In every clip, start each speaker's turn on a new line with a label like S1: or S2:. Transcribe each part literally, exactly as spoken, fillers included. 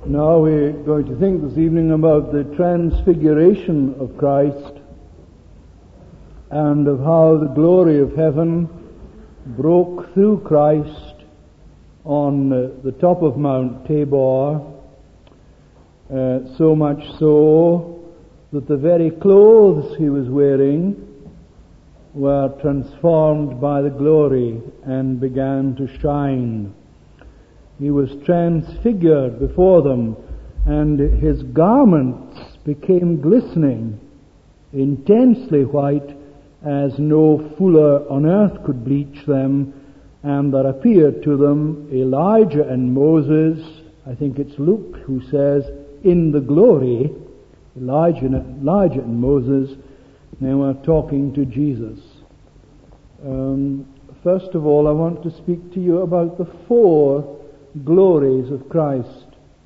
S1: Now we're going to think this evening about the transfiguration of Christ and of how the glory of heaven broke through Christ on uh, the top of Mount Tabor, uh, so much so that the very clothes he was wearing were transformed by the glory and began to shine. He was transfigured before them, and his garments became glistening, intensely white, as no fuller on earth could bleach them. And there appeared to them Elijah and Moses. I think it's Luke who says, in the glory, Elijah and, Elijah and Moses, they were talking to Jesus. Um, first of all, I want to speak to you about the four glories of Christ.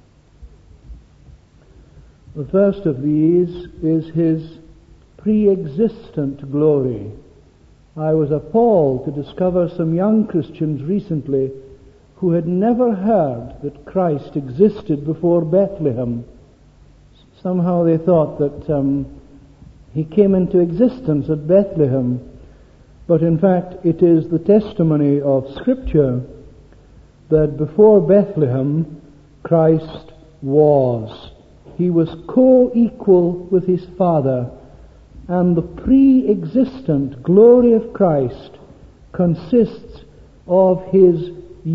S1: The first of these is his pre-existent glory. I was appalled to discover some young Christians recently who had never heard that Christ existed before Bethlehem. Somehow they thought that um, he came into existence at Bethlehem, but in fact it is the testimony of Scripture that before Bethlehem, Christ was. He was co-equal with his Father, and the pre-existent glory of Christ consists of his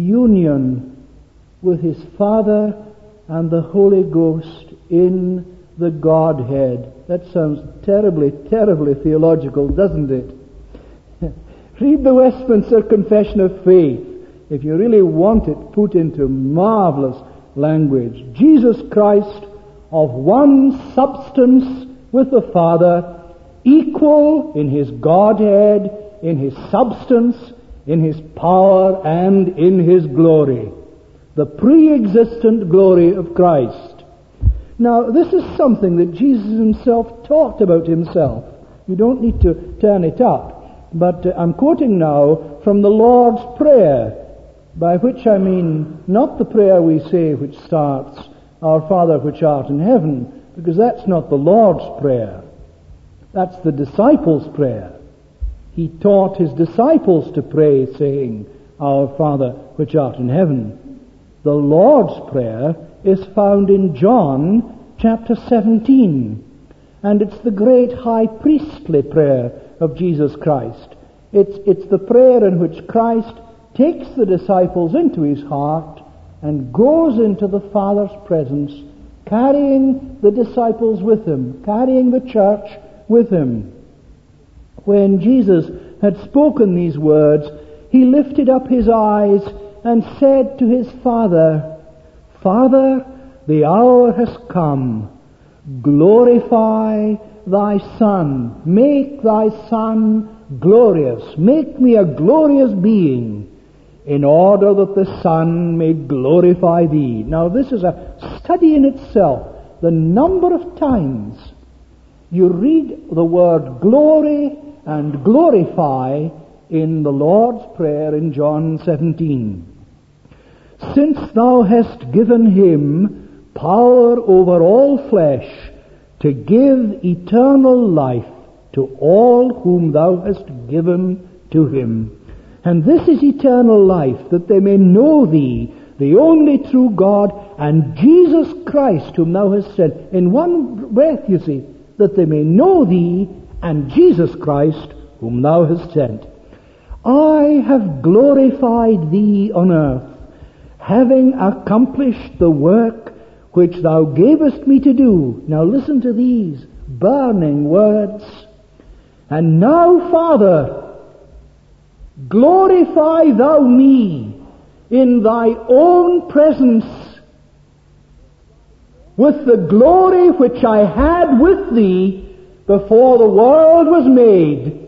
S1: union with his Father and the Holy Ghost in the Godhead. That sounds terribly, terribly theological, doesn't it? Read the Westminster Confession of Faith if you really want it put into marvelous language. Jesus Christ, of one substance with the Father, equal in his Godhead, in his substance, in his power, and in his glory. The pre-existent glory of Christ. Now, this is something that Jesus himself taught about himself. You don't need to turn it up, but uh, I'm quoting now from the Lord's Prayer, by which I mean not the prayer we say which starts, Our Father which art in heaven, because that's not the Lord's Prayer. That's the disciples' prayer. He taught his disciples to pray, saying, Our Father which art in heaven. The Lord's Prayer is found in John chapter seventeen, and it's the great high priestly prayer of Jesus Christ. It's, it's the prayer in which Christ takes the disciples into his heart and goes into the Father's presence, carrying the disciples with him, carrying the church with him. When Jesus had spoken these words, he lifted up his eyes and said to his Father, Father, the hour has come. Glorify thy Son. Make thy Son glorious. Make me a glorious being, in order that the Son may glorify thee. Now this is a study in itself. The number of times you read the word glory and glorify in the Lord's Prayer in John seventeen. Since thou hast given him power over all flesh to give eternal life to all whom thou hast given to him. And this is eternal life, that they may know thee, the only true God, and Jesus Christ whom thou hast sent. In one breath, you see, that they may know thee and Jesus Christ whom thou hast sent. I have glorified thee on earth, having accomplished the work which thou gavest me to do. Now listen to these burning words. And now, Father, glorify thou me in thy own presence with the glory which I had with thee before the world was made.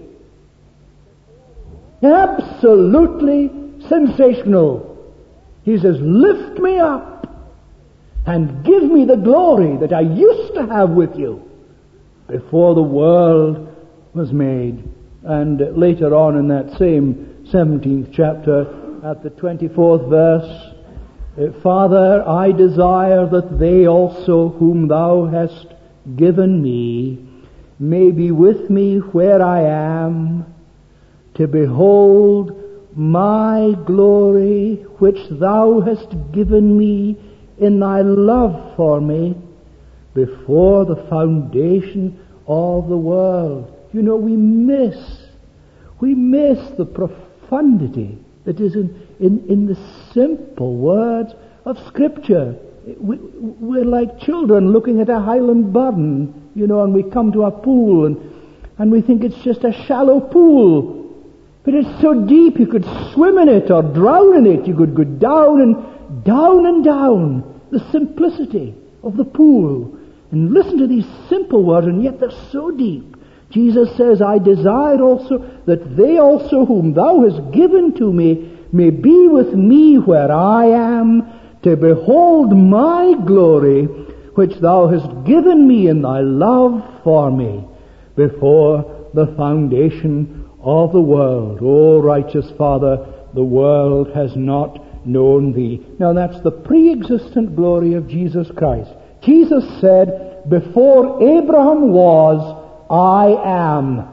S1: Absolutely sensational. He says, lift me up and give me the glory that I used to have with you before the world was made. And later on in that same seventeenth chapter, at the twenty-fourth verse, Uh, Father, I desire that they also whom thou hast given me may be with me where I am, to behold my glory which thou hast given me in thy love for me before the foundation of the world. You know, we miss, we miss the profundity that is in, in, in the simple words of Scripture. We, we're like children looking at a Highland burn, you know, and we come to a pool and, and we think it's just a shallow pool. But it's so deep you could swim in it or drown in it. You could go down and down and down. The simplicity of the pool. And listen to these simple words, and yet they're so deep. Jesus says, I desire also that they also whom thou hast given to me may be with me where I am, to behold my glory which thou hast given me in thy love for me before the foundation of the world. O righteous Father, the world has not known thee. Now that's the pre-existent glory of Jesus Christ. Jesus said, before Abraham was, I am.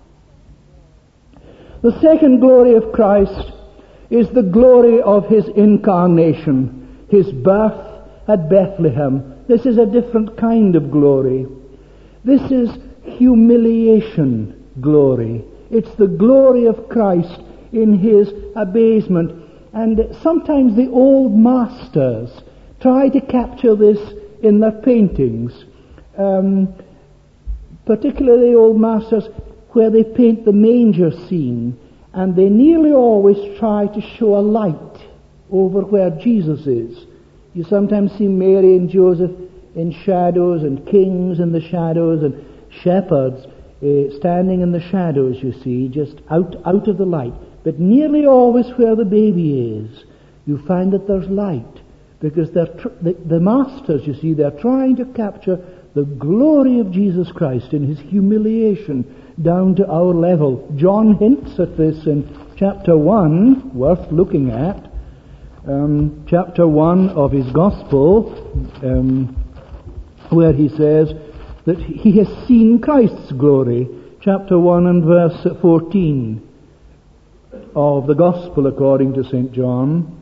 S1: The second glory of Christ is the glory of his incarnation, his birth at Bethlehem. This is a different kind of glory. This is humiliation glory. It's the glory of Christ in his abasement. And sometimes the old masters try to capture this in their paintings. Um, particularly old masters where they paint the manger scene, and they nearly always try to show a light over where Jesus is. You sometimes see Mary and Joseph in shadows, and kings in the shadows, and shepherds uh, standing in the shadows, you see, just out, out of the light. But nearly always where the baby is, you find that there's light, because they're tr- the, the masters, you see, they're trying to capture the glory of Jesus Christ in his humiliation down to our level. John hints at this in chapter one, worth looking at. Um, chapter one of his Gospel, um, where he says that he has seen Christ's glory. Chapter one and verse fourteen of the Gospel according to Saint John.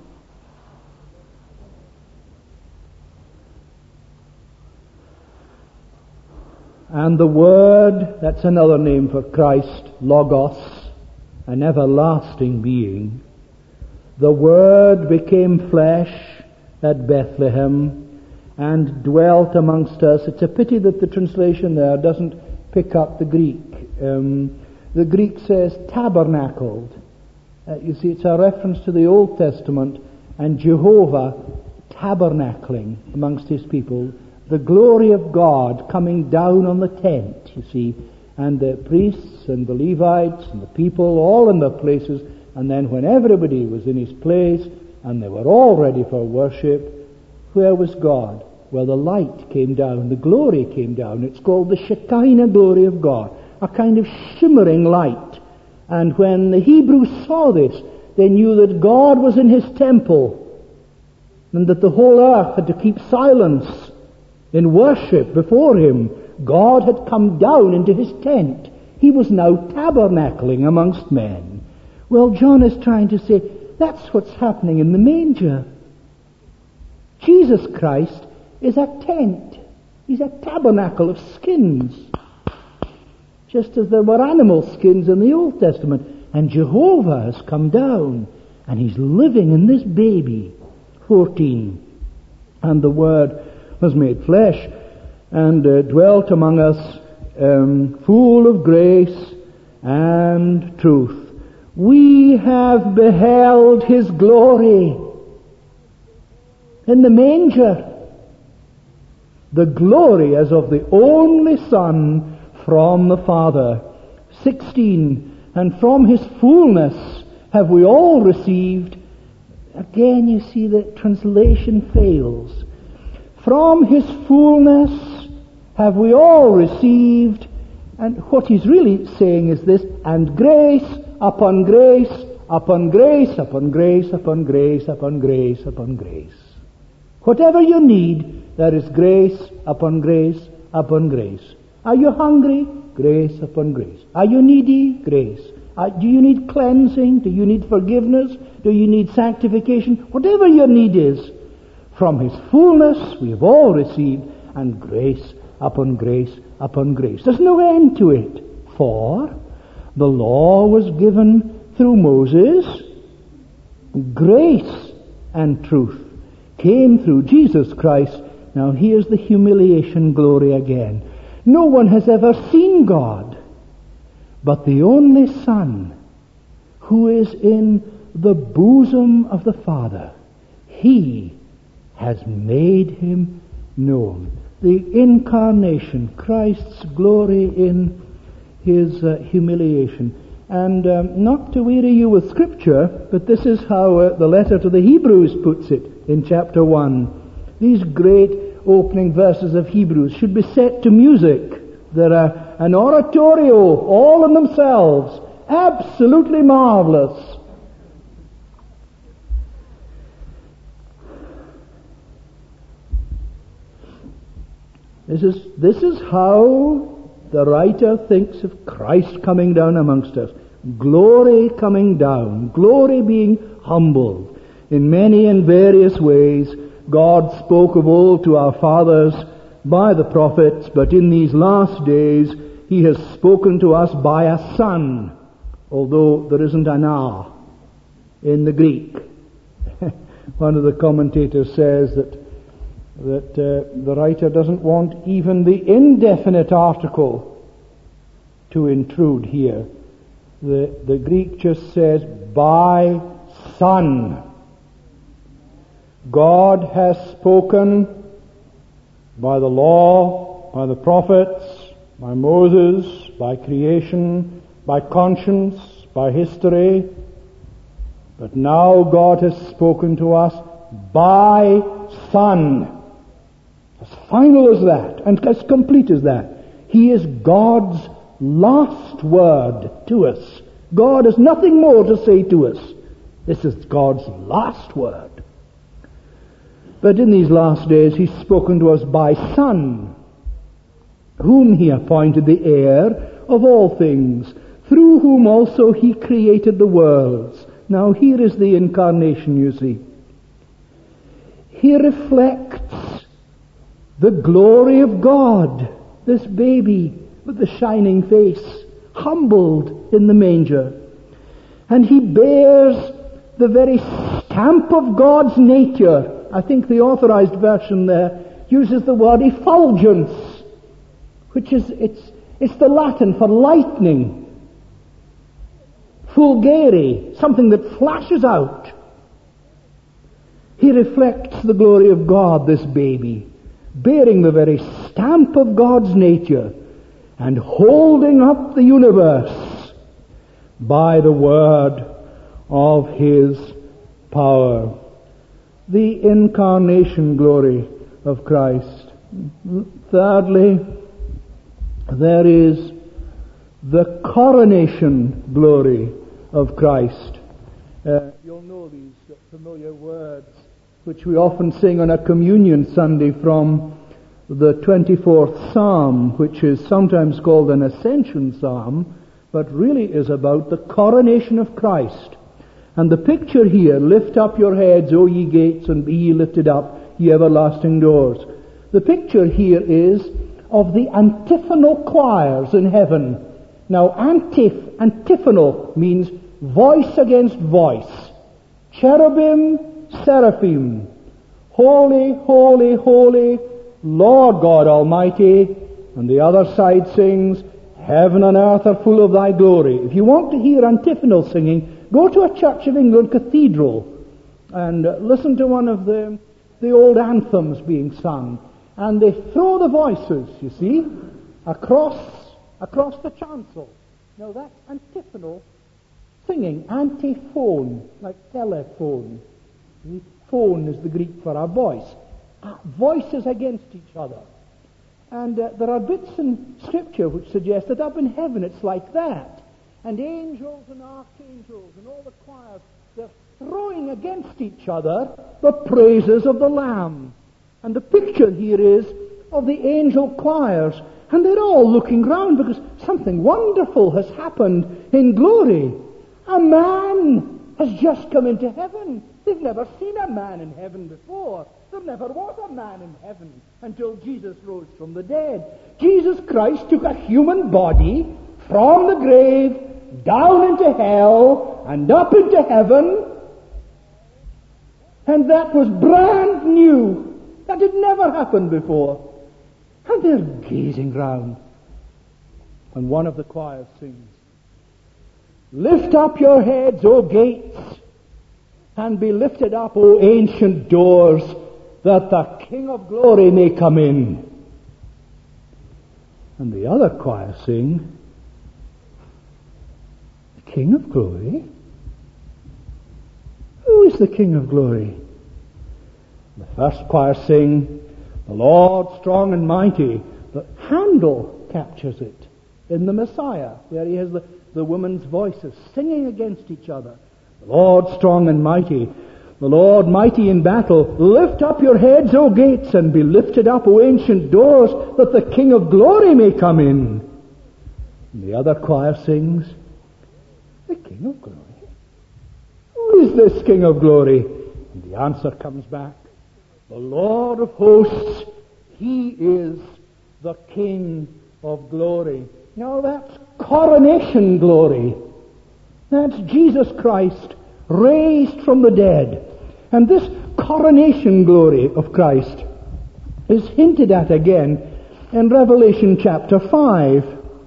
S1: And the Word, that's another name for Christ, Logos, an everlasting being. The Word became flesh at Bethlehem and dwelt amongst us. It's a pity that the translation there doesn't pick up the Greek. Um, the Greek says tabernacled. Uh, you see, it's a reference to the Old Testament and Jehovah tabernacling amongst his people. The glory of God coming down on the tent, you see, and the priests and the Levites and the people all in their places, and then when everybody was in his place and they were all ready for worship, where was God? Well, the light came down, the glory came down. It's called the Shekinah glory of God, a kind of shimmering light. And when the Hebrews saw this, they knew that God was in his temple and that the whole earth had to keep silence in worship before him. God had come down into his tent. He was now tabernacling amongst men. Well, John is trying to say, that's what's happening in the manger. Jesus Christ is a tent. He's a tabernacle of skins. Just as there were animal skins in the Old Testament. And Jehovah has come down, and he's living in this baby. fourteen. And the Word was made flesh and uh, dwelt among us, um, full of grace and truth. We have beheld his glory in the manger, the glory as of the only Son from the Father. sixteen. And from his fullness have we all received. Again, you see the translation fails. From his fullness have we all received, and what he's really saying is this, and grace upon grace, upon grace, upon grace, upon grace, upon grace, upon grace. Whatever you need, there is grace upon grace upon grace. Are you hungry? Grace upon grace. Are you needy? Grace. Uh, do you need cleansing? Do you need forgiveness? Do you need sanctification? Whatever your need is, from His fullness we have all received, and grace upon grace upon grace. There's no end to it. For the law was given through Moses. Grace and truth came through Jesus Christ. Now here's the humiliation glory again. No one has ever seen God, but the only Son, who is in the bosom of the Father, He has made Him known. The incarnation, Christ's glory in His uh, humiliation. And um, not to weary you with Scripture, but this is how uh, the letter to the Hebrews puts it in chapter one. These great opening verses of Hebrews should be set to music. They're a, an oratorio all in themselves, absolutely marvelous. This is, this is how the writer thinks of Christ coming down amongst us. Glory coming down, glory being humbled. In many and various ways, God spoke of old to our fathers by the prophets, but in these last days He has spoken to us by a Son, although there isn't an "a" in the Greek. One of the commentators says that that uh, the writer doesn't want even the indefinite article to intrude here. The, the Greek just says, by Son. God has spoken by the law, by the prophets, by Moses, by creation, by conscience, by history. But now God has spoken to us by Son. As final as that, and as complete as that. He is God's last word to us. God has nothing more to say to us. This is God's last word. But in these last days He's spoken to us by Son, whom He appointed the heir of all things, through whom also He created the worlds. Now here is the incarnation, you see. He reflects the glory of God, this baby with the shining face, humbled in the manger. And He bears the very stamp of God's nature. I think the authorized version there uses the word effulgence, which is, it's, it's the Latin for lightning. Fulgere, something that flashes out. He reflects the glory of God, this baby, bearing the very stamp of God's nature and holding up the universe by the word of His power. The incarnation glory of Christ. Thirdly, there is the coronation glory of Christ. Uh, you'll know these familiar words which we often sing on a communion Sunday from the twenty-fourth Psalm, which is sometimes called an Ascension Psalm, but really is about the coronation of Christ. And the picture here, lift up your heads, O ye gates, and be ye lifted up, ye everlasting doors. The picture here is of the antiphonal choirs in heaven. Now, antif, antiphonal means voice against voice. Cherubim, seraphim, holy, holy, holy, Lord God Almighty. And the other side sings, heaven and earth are full of Thy glory. If you want to hear antiphonal singing, go to a Church of England cathedral and uh, listen to one of the, the old anthems being sung. And they throw the voices, you see, across, across the chancel. Now that's antiphonal singing, antiphone, like telephone. Phone is the Greek for a voice. Uh, voices against each other. And uh, there are bits in Scripture which suggest that up in heaven it's like that. And angels and archangels and all the choirs, they're throwing against each other the praises of the Lamb. And the picture here is of the angel choirs, and they're all looking round because something wonderful has happened in glory. A man has just come into heaven. They've never seen a man in heaven before. There never was a man in heaven until Jesus rose from the dead. Jesus Christ took a human body from the grave, down into hell, and up into heaven. And that was brand new. That had never happened before. And they're gazing round. And one of the choirs sings, "Lift up your heads, O gates, and be lifted up, O ancient doors, that the King of glory may come in." And the other choir sing, "The King of glory? Who is the King of glory?" The first choir sing, "The Lord strong and mighty." But Handel captures it in the Messiah, where he has the, the women's voices singing against each other. "The Lord strong and mighty, the Lord mighty in battle. Lift up your heads, O gates, and be lifted up, O ancient doors, that the King of glory may come in." And the other choir sings, "The King of glory? Who is this King of glory?" And the answer comes back, "The Lord of hosts, he is the King of glory." Now that's coronation glory. That's Jesus Christ raised from the dead. And this coronation glory of Christ is hinted at again in Revelation chapter five.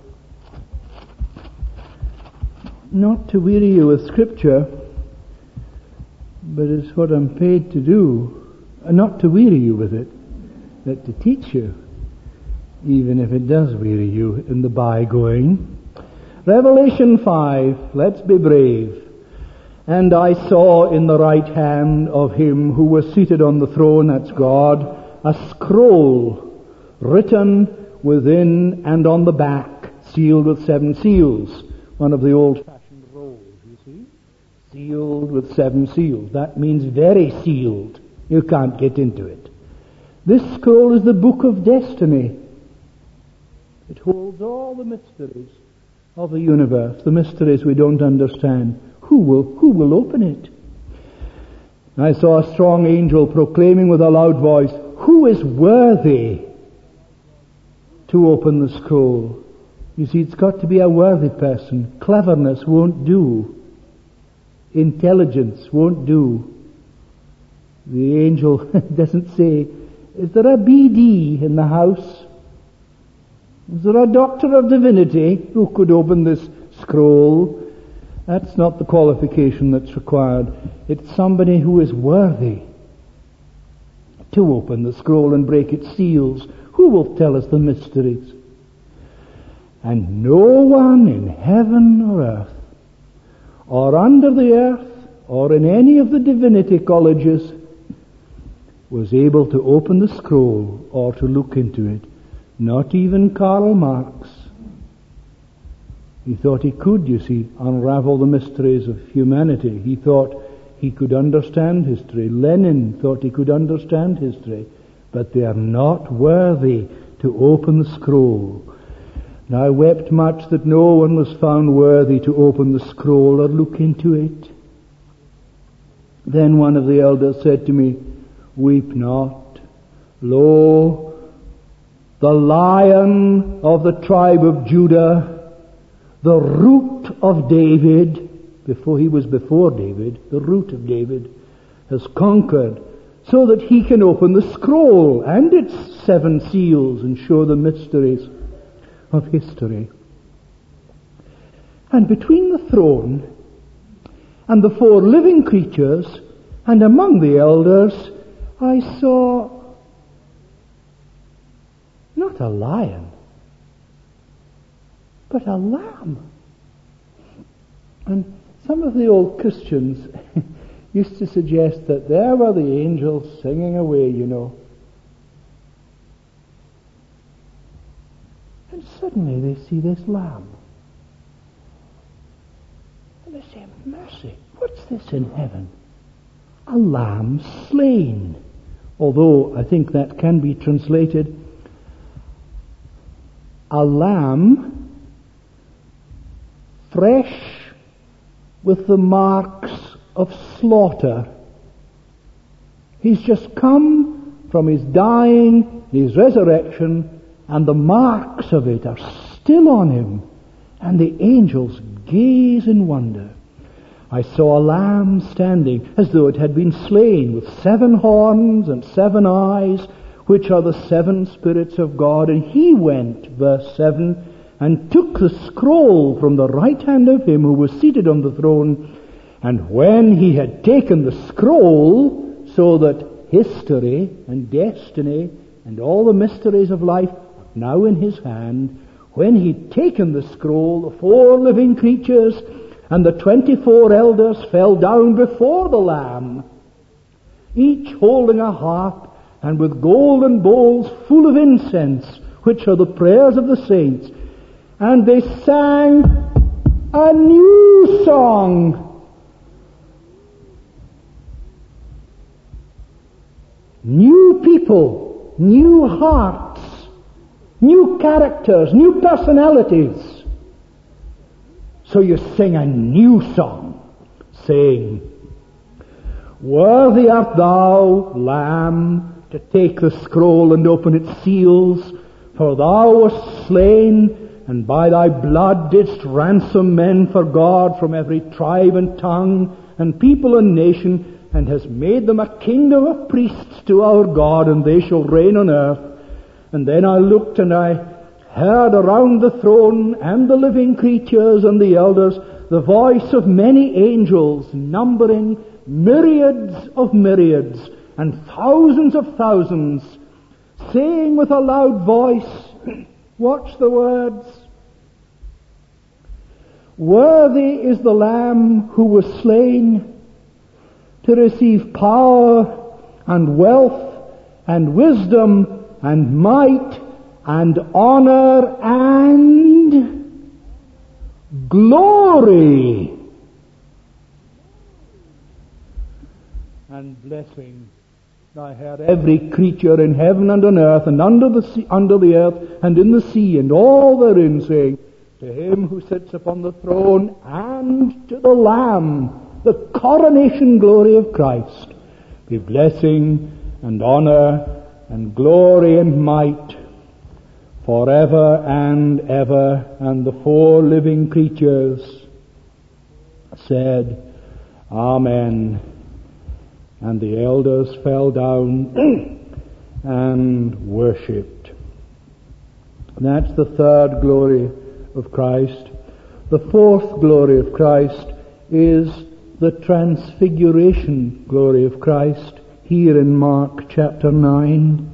S1: Not to weary you with Scripture, but it's what I'm paid to do. Not to weary you with it, but to teach you, even if it does weary you in the by-going. Revelation five, let's be brave. "And I saw in the right hand of him who was seated on the throne," that's God, "a scroll written within and on the back, sealed with seven seals." One of the old-fashioned rolls, you see. Sealed with seven seals. That means very sealed. You can't get into it. This scroll is the book of destiny. It holds all the mysteries of the universe, the mysteries we don't understand. Who will, who will open it? I saw a strong angel proclaiming with a loud voice, "Who is worthy to open the scroll?" You see, it's got to be a worthy person. Cleverness won't do. Intelligence won't do. The angel doesn't say, "Is there a B D in the house? Is there a doctor of divinity who could open this scroll?" That's not the qualification that's required. It's somebody who is worthy to open the scroll and break its seals. Who will tell us the mysteries? "And no one in heaven or earth, or under the earth, or in any of the divinity colleges, was able to open the scroll or to look into it." Not even Karl Marx. He thought he could, you see, unravel the mysteries of humanity. He thought he could understand history. Lenin thought he could understand history. But they are not worthy to open the scroll. And I wept much that no one was found worthy to open the scroll or look into it. Then one of the elders said to me, "Weep not. Lo, the Lion of the tribe of Judah, the root of David," before he was before David, the root of David, "has conquered, so that he can open the scroll and its seven seals and show the mysteries of history." And between the throne and the four living creatures and among the elders, I saw not a lion, but a lamb. And some of the old Christians used to suggest that there were the angels singing away, you know. And suddenly they see this lamb. And they say, "Mercy, what's this in heaven? a lamb slain. Although I think that can be translated, a lamb fresh with the marks of slaughter. He's just come from his dying, his resurrection, and the marks of it are still on him. And the angels gaze in wonder. I saw a lamb standing as though it had been slain, with seven horns and seven eyes, which are the seven spirits of God. And he went, verse seven, and took the scroll from the right hand of him who was seated on the throne. And when he had taken the scroll, so that history and destiny and all the mysteries of life are now in his hand, when he'd taken the scroll, the four living creatures and the twenty-four elders fell down before the Lamb, each holding a harp and with golden bowls full of incense, which are the prayers of the saints. And they sang a new song. New people, new hearts, new characters, new personalities. So you sing a new song, saying, Worthy art thou, Lamb, to take the scroll and open its seals, for thou wast slain, and by thy blood didst ransom men for God from every tribe and tongue and people and nation, and hast made them a kingdom of priests to our God, and they shall reign on earth. And then I looked and I heard around the throne and the living creatures and the elders the voice of many angels, numbering myriads of myriads and thousands of thousands, saying with a loud voice, watch the words, Worthy is the Lamb who was slain to receive power and wealth and wisdom and might and honor and glory and blessing. I heard every creature in heaven and on earth and under the sea, under the earth and in the sea and all therein saying, To him who sits upon the throne and to the Lamb, the coronation glory of Christ, be blessing and honor and glory and might forever and ever. And the four living creatures said, Amen. And the elders fell down and worshipped. That's the third glory of Christ. The fourth glory of Christ is the transfiguration glory of Christ, here in Mark chapter nine.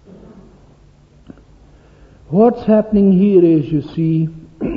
S1: What's happening here is, you see,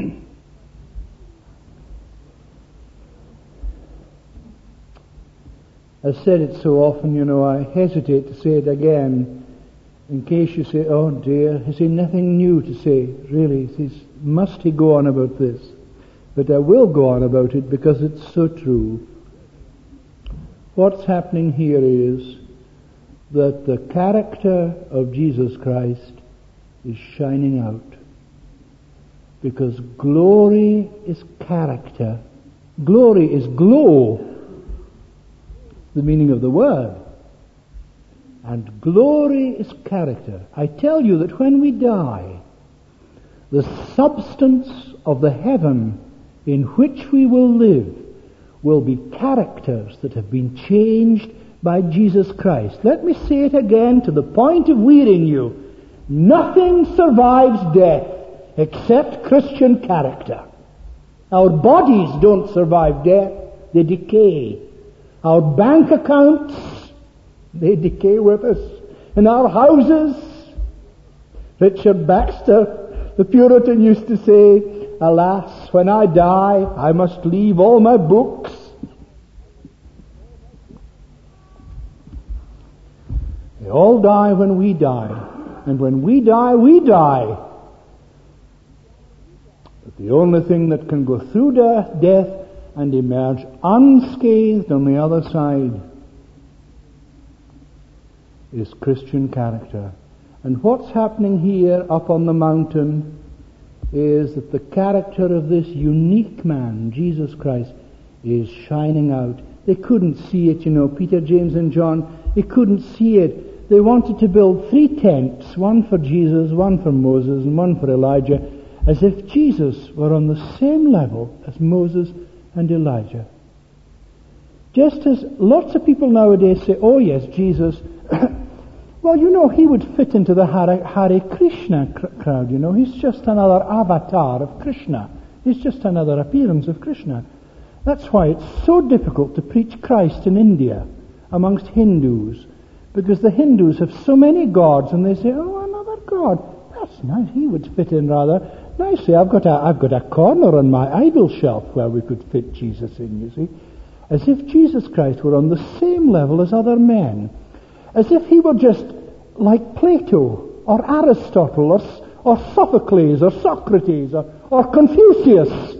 S1: I've said it so often, you know, I hesitate to say it again, in case you say, oh dear, has he nothing new to say? Really, he's, must he go on about this? But I will go on about it because it's so true. What's happening here is that the character of Jesus Christ is shining out. Because glory is character. Glory is glow, the meaning of the word. And glory is character. I tell you that when we die, the substance of the heaven in which we will live will be characters that have been changed by Jesus Christ. Let me say it again to the point of wearying you. Nothing survives death except Christian character. Our bodies don't survive death, they decay. Our bank accounts, they decay with us. In our houses, Richard Baxter, the Puritan, used to say, alas, when I die, I must leave all my books. They all die when we die. And when we die, we die. But the only thing that can go through death and emerge unscathed on the other side is Christian character. And what's happening here up on the mountain is that the character of this unique man, Jesus Christ, is shining out. They couldn't see it, you know, Peter, James and John, they couldn't see it. They wanted to build three tents, one for Jesus, one for Moses, and one for Elijah, as if Jesus were on the same level as Moses and Elijah. Just as lots of people nowadays say, oh yes, Jesus, well, you know, he would fit into the Hare, Hare Krishna cr- crowd, you know. He's just another avatar of Krishna. He's just another appearance of Krishna. That's why it's so difficult to preach Christ in India amongst Hindus, because the Hindus have so many gods, and they say, oh, another god. That's nice. He would fit in rather nicely. I've got a, I've got a corner on my idol shelf where we could fit Jesus in, you see. As if Jesus Christ were on the same level as other men. As if he were just like Plato, or Aristotle, or, or Sophocles, or Socrates, or, or Confucius.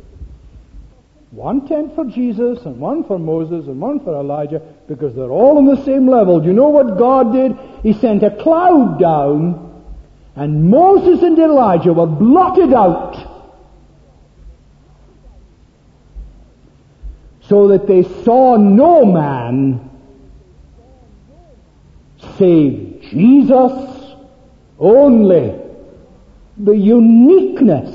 S1: One tent for Jesus, and one for Moses, and one for Elijah, because they're all on the same level. You know what God did? He sent a cloud down, and Moses and Elijah were blotted out, so that they saw no man save Jesus only. The uniqueness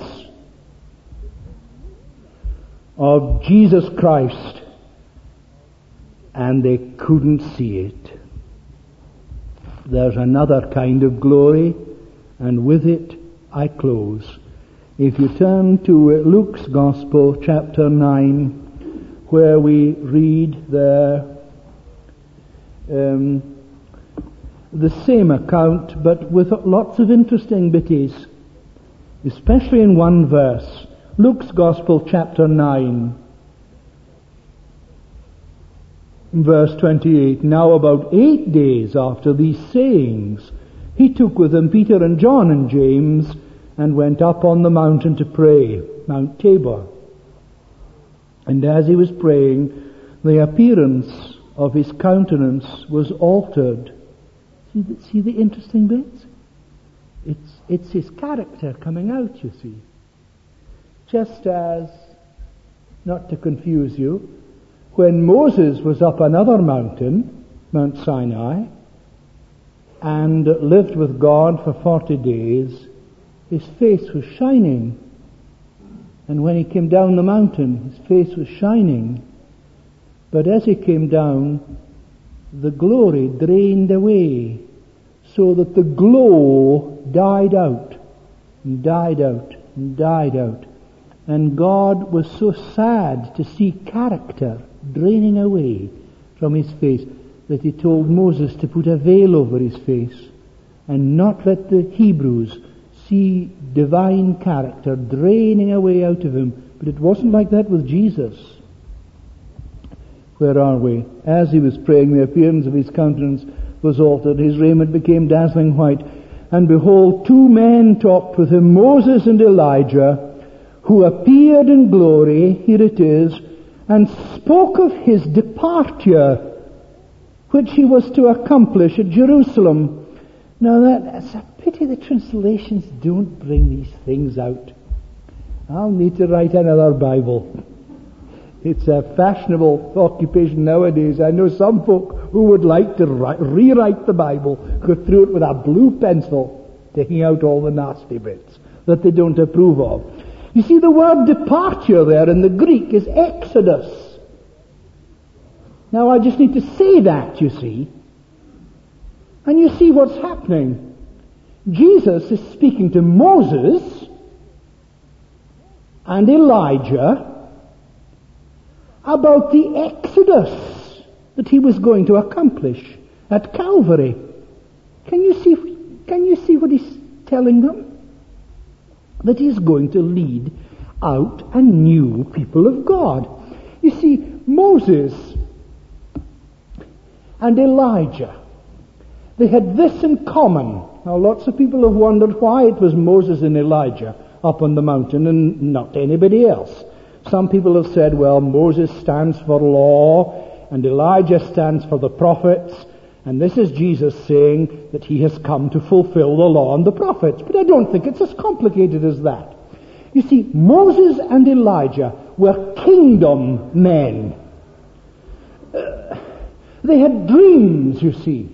S1: of Jesus Christ, and they couldn't see it. There's another kind of glory, and with it I close. If you turn to Luke's Gospel, chapter nine, where we read there um, the same account, but with lots of interesting bitties, especially in one verse. Luke's Gospel, chapter nine, verse twenty-eight. Now about eight days after these sayings, he took with him Peter and John and James, and went up on the mountain to pray, Mount Tabor. And as he was praying, the appearance of his countenance was altered. See the, see the interesting bits? It's, it's his character coming out, you see. Just as, not to confuse you, when Moses was up another mountain, Mount Sinai, and lived with God for forty days, his face was shining. And when he came down the mountain, his face was shining. But as he came down, the glory drained away, so that the glow died out, and died out, and died out. And God was so sad to see character draining away from his face that he told Moses to put a veil over his face and not let the Hebrews see divine character draining away out of him. But it wasn't like that with Jesus. Where are we? As he was praying, the appearance of his countenance was altered. His raiment became dazzling white. And behold, two men talked with him, Moses and Elijah, who appeared in glory, here it is, and spoke of his departure, which he was to accomplish at Jerusalem. Now that, that's a pity the translations don't bring these things out. I'll need to write another Bible. It's a fashionable occupation nowadays. I know some folk who would like to write, rewrite the Bible, go through it with a blue pencil, taking out all the nasty bits that they don't approve of. You see, the word departure there in the Greek is exodus. Now I just need to say that, you see. And you see what's happening. Jesus is speaking to Moses and Elijah about the exodus that he was going to accomplish at Calvary. Can you see, can you see what he's telling them? That he's going to lead out a new people of God. You see, Moses and Elijah, they had this in common. Now, lots of people have wondered why it was Moses and Elijah up on the mountain and not anybody else. Some people have said, well, Moses stands for law and Elijah stands for the prophets, And this is Jesus saying that he has come to fulfill the law and the prophets. But I don't think it's as complicated as that. You see, Moses and Elijah were kingdom men. Uh, they had dreams, you see,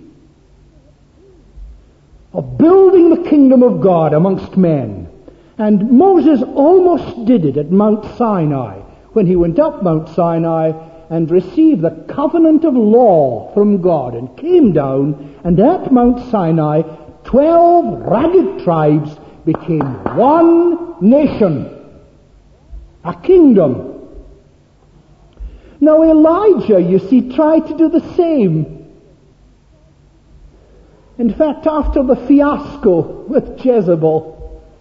S1: of building the kingdom of God amongst men. And Moses almost did it at Mount Sinai, when he went up Mount Sinai and received the covenant of law from God, and came down, and at Mount Sinai, twelve ragged tribes became one nation, a kingdom. Now Elijah, you see, tried to do the same. In fact, after the fiasco with Jezebel,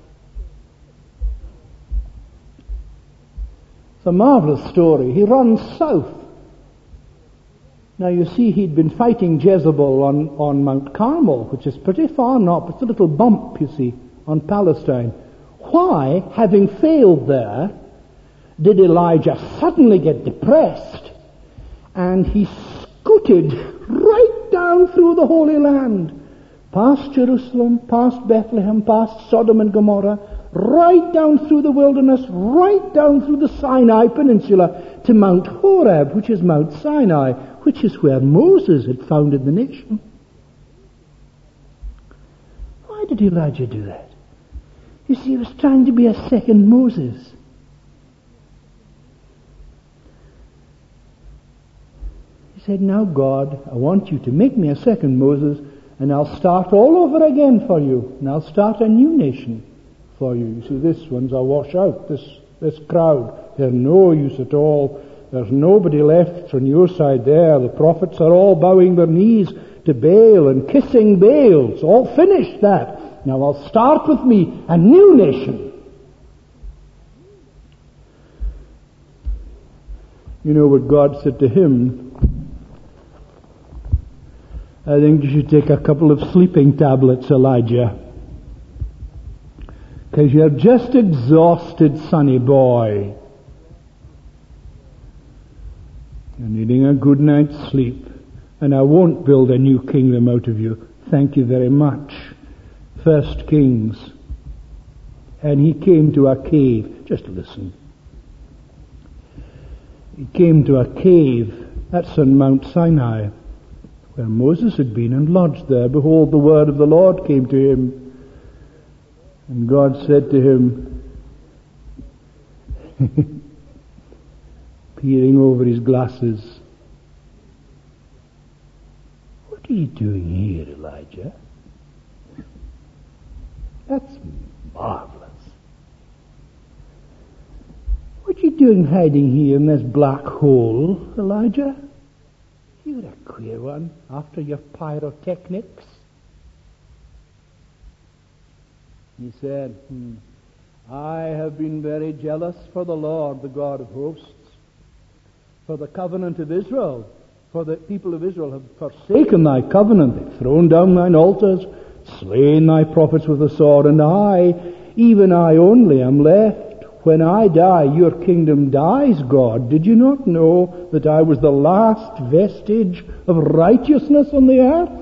S1: it's a marvelous story. He runs south. Now you see, he'd been fighting Jezebel on, on Mount Carmel, which is pretty far up. It's a little bump, you see, on Palestine. Why, having failed there, did Elijah suddenly get depressed, and he scooted right down through the Holy Land, past Jerusalem, past Bethlehem, past Sodom and Gomorrah, right down through the wilderness, right down through the Sinai Peninsula to Mount Horeb, which is Mount Sinai, which is where Moses had founded the nation. Why did Elijah do that? You see, he was trying to be a second Moses. He said, now God, I want you to make me a second Moses, and I'll start all over again for you, and I'll start a new nation for you. You see, this one's a wash out, this, this crowd. They're no use at all. There's nobody left on your side there. The prophets are all bowing their knees to Baal and kissing Baal. It's all finished, that. Now I'll start with me a new nation. You know what God said to him? I think you should take a couple of sleeping tablets, Elijah. Because you're just exhausted, sonny boy. You're needing a good night's sleep. And I won't build a new kingdom out of you. Thank you very much. First Kings. And he came to a cave. Just listen. He came to a cave. That's on Mount Sinai, where Moses had been and lodged there. Behold, the word of the Lord came to him. And God said to him, peering over his glasses, what are you doing here, Elijah? That's marvelous. What are you doing hiding here in this black hole, Elijah? You're a queer one, after your pyrotechnics. He said, hmm, I have been very jealous for the Lord, the God of hosts, for the covenant of Israel. For the people of Israel have forsaken thy covenant. They've thrown down thine altars, slain thy prophets with the sword, and I, even I only, am left. When I die, your kingdom dies, God. Did you not know that I was the last vestige of righteousness on the earth?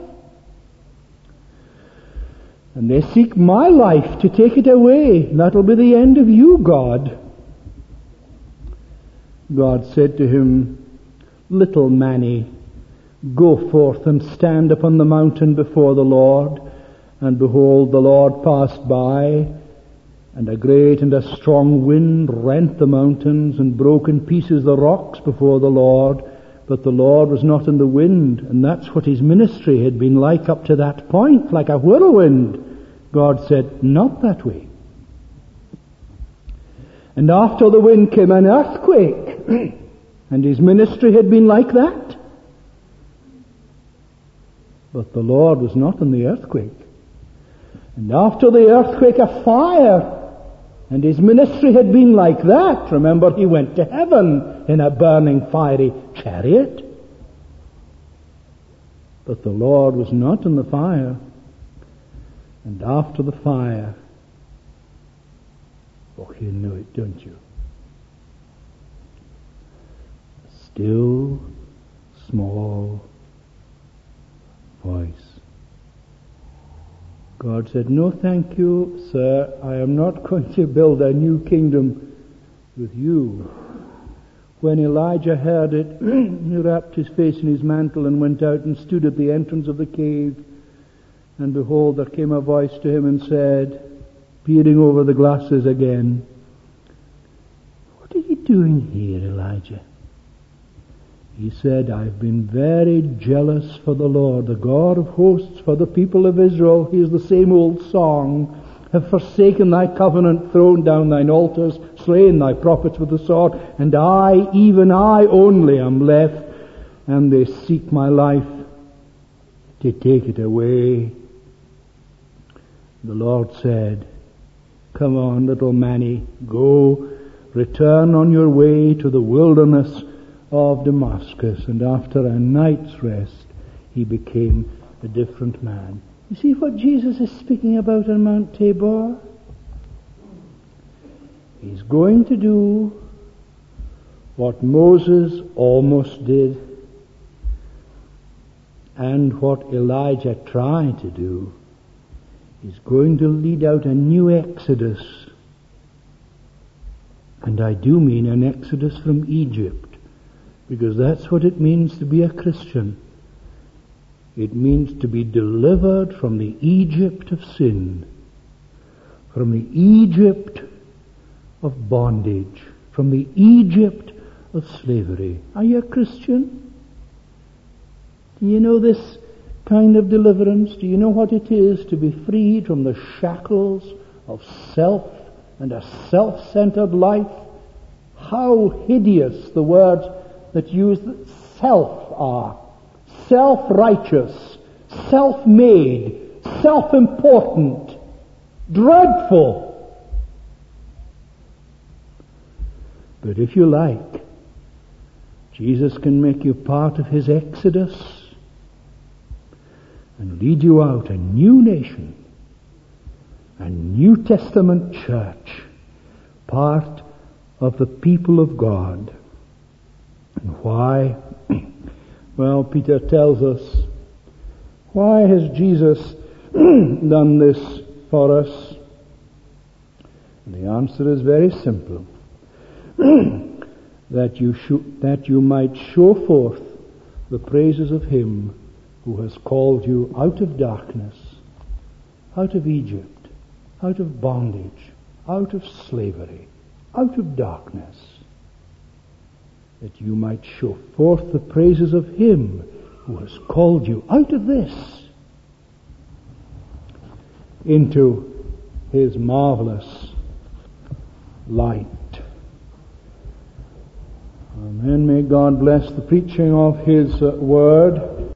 S1: And they seek my life to take it away. That'll be the end of you, God. God said to him, little Manny, go forth and stand upon the mountain before the Lord. And behold, the Lord passed by, and a great and a strong wind rent the mountains and broke in pieces the rocks before the Lord. But the Lord was not in the wind, and that's what his ministry had been like up to that point, like a whirlwind. God said, not that way. And after the wind came an earthquake, and his ministry had been like that. But the Lord was not in the earthquake. And after the earthquake, a fire, and his ministry had been like that. Remember, he went to heaven in a burning fiery chariot. But the Lord was not in the fire. And after the fire, oh, you know it, don't you? A still, small voice. God said, "No, thank you, sir. I am not going to build a new kingdom with you." When Elijah heard it, he wrapped his face in his mantle and went out and stood at the entrance of the cave. And behold, there came a voice to him and said, peering over the glasses again, "What are you doing here, Elijah?" He said, "I've been very jealous for the Lord, the God of hosts, for the people of Israel." Here's the same old song. "Have forsaken thy covenant, thrown down thine altars, slain thy prophets with the sword, and I, even I only, am left, and they seek my life to take it away." The Lord said, "Come on, little Manny, go, return on your way to the wilderness of Damascus." And after a night's rest, he became a different man. You see what Jesus is speaking about on Mount Tabor? He's going to do what Moses almost did and what Elijah tried to do. He's going to lead out a new exodus. And I do mean an exodus from Egypt, because that's what it means to be a Christian. It means to be delivered from the Egypt of sin, from the Egypt of bondage, from the Egypt of slavery. Are you a Christian? Do you know this kind of deliverance? Do you know what it is to be freed from the shackles of self and a self-centered life? How hideous the words that use self are. Self-righteous, self-made, self-important, dreadful. But if you like, Jesus can make you part of his exodus and lead you out a new nation, a New Testament church, part of the people of God. And why? Well, Peter tells us, why has Jesus done this for us? And the answer is very simple. that you should, that you might show forth the praises of him who has called you out of darkness, out of Egypt, out of bondage, out of slavery, out of darkness, that you might show forth the praises of him who has called you out of this into his marvelous light. Amen. May God bless the preaching of his uh, word.